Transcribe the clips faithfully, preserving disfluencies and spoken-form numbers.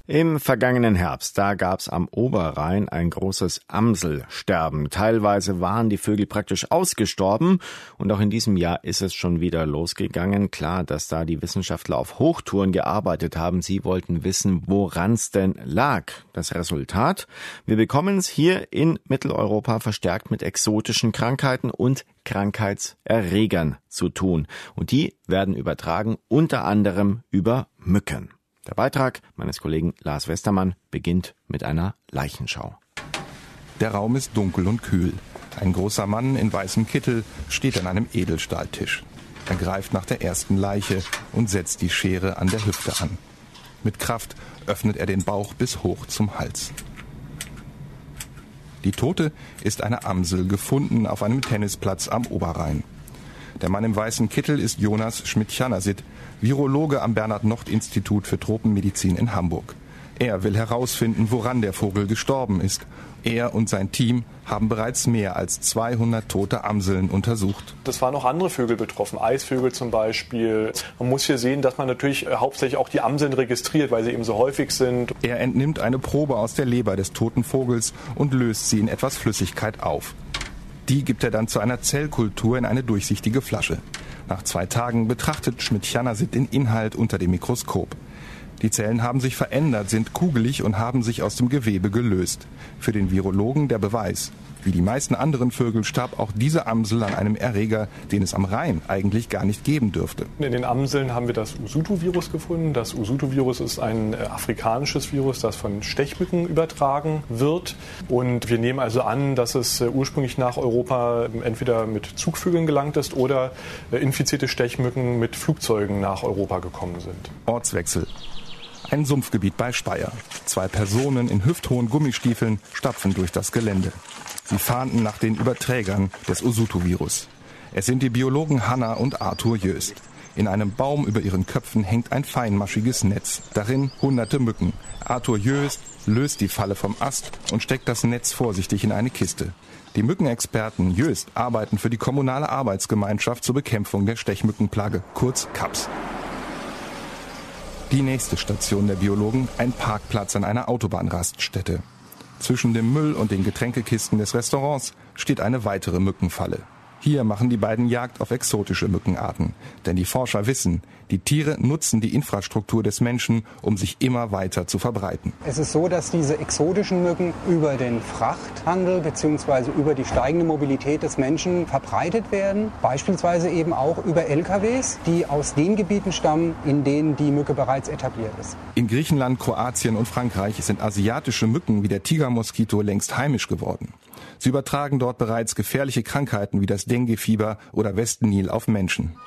Im vergangenen Herbst, da gab's am Oberrhein ein großes Amselsterben. Teilweise waren die Vögel praktisch ausgestorben und auch in diesem Jahr ist es schon wieder losgegangen. Klar, dass da die Wissenschaftler auf Hochtouren gearbeitet haben. Sie wollten wissen, woran's denn lag. Das Resultat? Wir bekommen es hier in Mitteleuropa verstärkt mit exotischen Krankheiten und Krankheitserregern zu tun. Und die werden übertragen unter anderem über Mücken. Der Beitrag meines Kollegen Lars Westermann beginnt mit einer Leichenschau. Der Raum ist dunkel und kühl. Ein großer Mann in weißem Kittel steht an einem Edelstahltisch. Er greift nach der ersten Leiche und setzt die Schere an der Hüfte an. Mit Kraft öffnet er den Bauch bis hoch zum Hals. Die Tote ist eine Amsel, gefunden auf einem Tennisplatz am Oberrhein. Der Mann im weißen Kittel ist Jonas Schmidt-Chanasit, Virologe am Bernhard-Nocht-Institut für Tropenmedizin in Hamburg. Er will herausfinden, woran der Vogel gestorben ist. Er und sein Team haben bereits mehr als zweihundert tote Amseln untersucht. Es waren auch andere Vögel betroffen, Eisvögel zum Beispiel. Man muss hier sehen, dass man natürlich hauptsächlich auch die Amseln registriert, weil sie eben so häufig sind. Er entnimmt eine Probe aus der Leber des toten Vogels und löst sie in etwas Flüssigkeit auf. Die gibt er dann zu einer Zellkultur in eine durchsichtige Flasche. Nach zwei Tagen betrachtet Schmidt-Chanasit den Inhalt unter dem Mikroskop. Die Zellen haben sich verändert, sind kugelig und haben sich aus dem Gewebe gelöst. Für den Virologen der Beweis. Wie die meisten anderen Vögel starb auch diese Amsel an einem Erreger, den es am Rhein eigentlich gar nicht geben dürfte. In den Amseln haben wir das Usutu-Virus gefunden. Das Usutu-Virus ist ein afrikanisches Virus, das von Stechmücken übertragen wird. Und wir nehmen also an, dass es ursprünglich nach Europa entweder mit Zugvögeln gelangt ist oder infizierte Stechmücken mit Flugzeugen nach Europa gekommen sind. Ortswechsel. Ein Sumpfgebiet bei Speyer. Zwei Personen in hüfthohen Gummistiefeln stapfen durch das Gelände. Sie fahnden nach den Überträgern des Usutu-Virus. Es sind die Biologen Hanna und Arthur Jöst. In einem Baum über ihren Köpfen hängt ein feinmaschiges Netz. Darin hunderte Mücken. Arthur Jöst löst die Falle vom Ast und steckt das Netz vorsichtig in eine Kiste. Die Mückenexperten Jöst arbeiten für die kommunale Arbeitsgemeinschaft zur Bekämpfung der Stechmückenplage, kurz K A P S. Die nächste Station der Biologen, ein Parkplatz an einer Autobahnraststätte. Zwischen dem Müll und den Getränkekisten des Restaurants steht eine weitere Mückenfalle. Hier machen die beiden Jagd auf exotische Mückenarten. Denn die Forscher wissen, die Tiere nutzen die Infrastruktur des Menschen, um sich immer weiter zu verbreiten. Es ist so, dass diese exotischen Mücken über den Frachthandel bzw. über die steigende Mobilität des Menschen verbreitet werden. Beispielsweise eben auch über L K Ws, die aus den Gebieten stammen, in denen die Mücke bereits etabliert ist. In Griechenland, Kroatien und Frankreich sind asiatische Mücken wie der Tigermoskito längst heimisch geworden. Sie übertragen dort bereits gefährliche Krankheiten wie das Dengue-Fieber oder Westennil auf Menschen.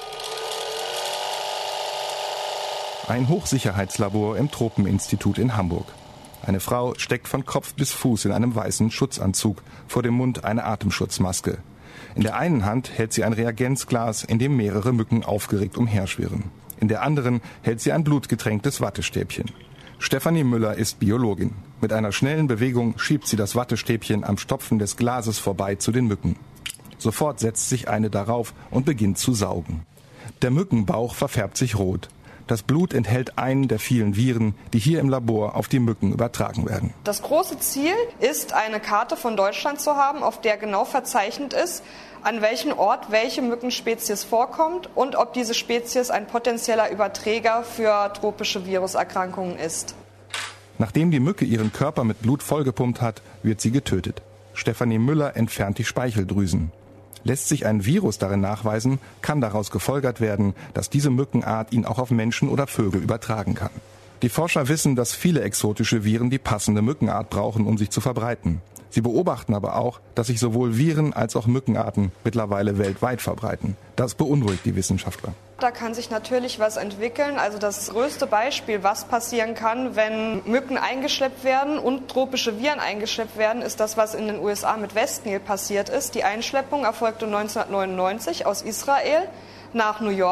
Ein Hochsicherheitslabor im Tropeninstitut in Hamburg. Eine Frau steckt von Kopf bis Fuß in einem weißen Schutzanzug, vor dem Mund eine Atemschutzmaske. In der einen Hand hält sie ein Reagenzglas, in dem mehrere Mücken aufgeregt umherschwirren. In der anderen hält sie ein blutgetränktes Wattestäbchen. Stefanie Müller ist Biologin. Mit einer schnellen Bewegung schiebt sie das Wattestäbchen am Stopfen des Glases vorbei zu den Mücken. Sofort setzt sich eine darauf und beginnt zu saugen. Der Mückenbauch verfärbt sich rot. Das Blut enthält einen der vielen Viren, die hier im Labor auf die Mücken übertragen werden. Das große Ziel ist, eine Karte von Deutschland zu haben, auf der genau verzeichnet ist, an welchem Ort welche Mückenspezies vorkommt und ob diese Spezies ein potenzieller Überträger für tropische Viruserkrankungen ist. Nachdem die Mücke ihren Körper mit Blut vollgepumpt hat, wird sie getötet. Stefanie Müller entfernt die Speicheldrüsen. Lässt sich ein Virus darin nachweisen, kann daraus gefolgert werden, dass diese Mückenart ihn auch auf Menschen oder Vögel übertragen kann. Die Forscher wissen, dass viele exotische Viren die passende Mückenart brauchen, um sich zu verbreiten. Sie beobachten aber auch, dass sich sowohl Viren als auch Mückenarten mittlerweile weltweit verbreiten. Das beunruhigt die Wissenschaftler. Da kann sich natürlich was entwickeln. Also das größte Beispiel, was passieren kann, wenn Mücken eingeschleppt werden und tropische Viren eingeschleppt werden, ist das, was in den U S A mit Westennil passiert ist. Die Einschleppung erfolgte neunzehnhundertneunundneunzig aus Israel nach New York.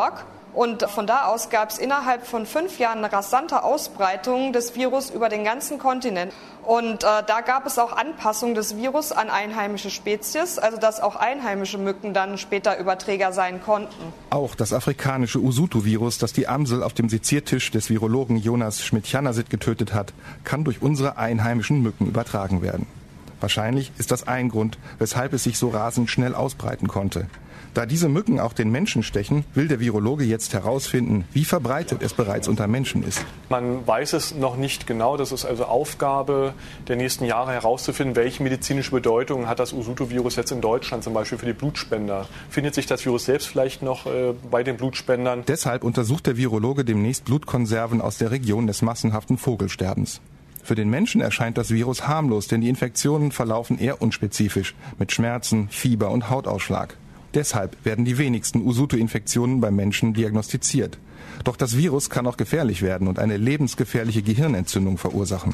Und von da aus gab es innerhalb von fünf Jahren eine rasante Ausbreitung des Virus über den ganzen Kontinent. Und äh, da gab es auch Anpassung des Virus an einheimische Spezies, also dass auch einheimische Mücken dann später Überträger sein konnten. Auch das afrikanische Usutu-Virus, das die Amsel auf dem Seziertisch des Virologen Jonas Schmidt-Janasit getötet hat, kann durch unsere einheimischen Mücken übertragen werden. Wahrscheinlich ist das ein Grund, weshalb es sich so rasend schnell ausbreiten konnte. Da diese Mücken auch den Menschen stechen, will der Virologe jetzt herausfinden, wie verbreitet es bereits unter Menschen ist. Man weiß es noch nicht genau. Das ist also Aufgabe der nächsten Jahre herauszufinden, welche medizinische Bedeutung hat das Usutu-Virus jetzt in Deutschland, zum Beispiel für die Blutspender. Findet sich das Virus selbst vielleicht noch äh, bei den Blutspendern? Deshalb untersucht der Virologe demnächst Blutkonserven aus der Region des massenhaften Vogelsterbens. Für den Menschen erscheint das Virus harmlos, denn die Infektionen verlaufen eher unspezifisch, mit Schmerzen, Fieber und Hautausschlag. Deshalb werden die wenigsten Usutu-Infektionen beim Menschen diagnostiziert. Doch das Virus kann auch gefährlich werden und eine lebensgefährliche Gehirnentzündung verursachen.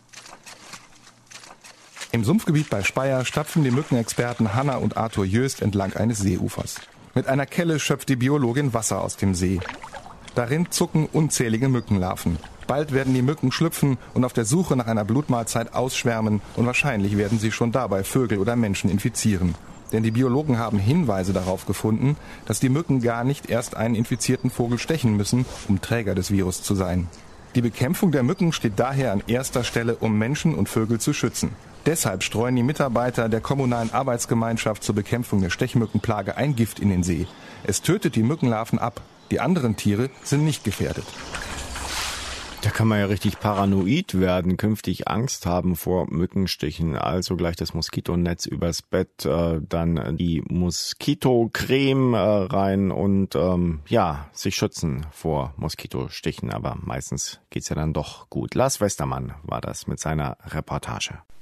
Im Sumpfgebiet bei Speyer stapfen die Mückenexperten Hanna und Arthur Jöst entlang eines Seeufers. Mit einer Kelle schöpft die Biologin Wasser aus dem See. Darin zucken unzählige Mückenlarven. Bald werden die Mücken schlüpfen und auf der Suche nach einer Blutmahlzeit ausschwärmen und wahrscheinlich werden sie schon dabei Vögel oder Menschen infizieren. Denn die Biologen haben Hinweise darauf gefunden, dass die Mücken gar nicht erst einen infizierten Vogel stechen müssen, um Träger des Virus zu sein. Die Bekämpfung der Mücken steht daher an erster Stelle, um Menschen und Vögel zu schützen. Deshalb streuen die Mitarbeiter der kommunalen Arbeitsgemeinschaft zur Bekämpfung der Stechmückenplage ein Gift in den See. Es tötet die Mückenlarven ab. Die anderen Tiere sind nicht gefährdet. Da kann man ja richtig paranoid werden, künftig Angst haben vor Mückenstichen. Also gleich das Moskitonetz übers Bett, äh, dann die Moskitocreme äh, rein und ähm, ja, sich schützen vor Moskitostichen. Aber meistens geht's ja dann doch gut. Lars Westermann war das mit seiner Reportage.